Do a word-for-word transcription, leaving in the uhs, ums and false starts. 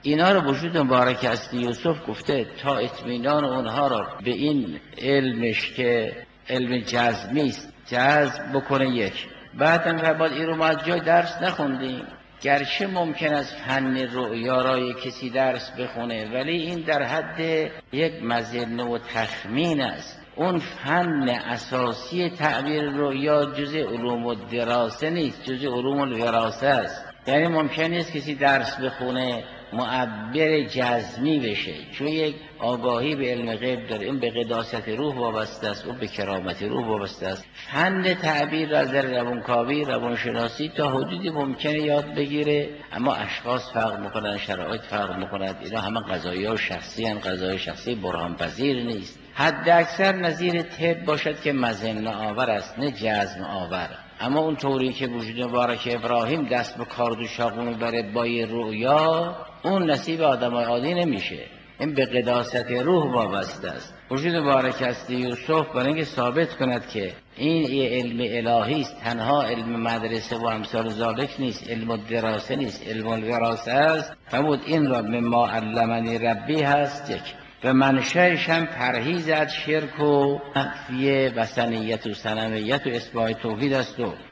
اینا رو وجود مبارک است یوسف گفته تا اطمینان اونها را به این علمش که علم جزمی است جذب بکنه. یک بعدم و بعد این رو ما از جای درس نخوندیم، گرچه ممکن است فن رؤیا را کسی درس بخونه ولی این در حد یک مظنه و تخمین است. اون فن اساسی تعبیر رؤیا جزء علوم الدراسه نیست، جزء علوم الوراثه است. یعنی ممکن نیست کسی درس بخونه معبر جزمی بشه، چون یک آگاهی به علم غیب داره، این به قداست روح وابسته است، اون به کرامت روح وابسته است. فن تعبیر را از روانکاوی روانشناسی تا حدودی ممکنه یاد بگیره، اما اشخاص فرق میکنن، شرایط فرق میکنند، اینا همه قضایا شخصی ان، قضای شخصی برهان پذیر نیست. حد اکثر نظیر طب باشد که مظنه آور است نه جزم آور. اما اون طوری که وجود مبارک ابراهیم دست به کارد و چاقو میبره با یه رؤیا، اون نصیب آدمای عادی نمیشه، این به قداست روح وابسته است. وجود مبارک است یوسف برای اینکه ثابت کند که این یه علم الهی است، تنها علم مدرسه و امثال ذالک نیست، علم الدراسه نیست، علم الوراثه است. فرمود این را مما علمنی ربی هست. یک و منشأش هم پرهیز از شرک و نفی وثنیت و صنمیت و اثبات توحید است.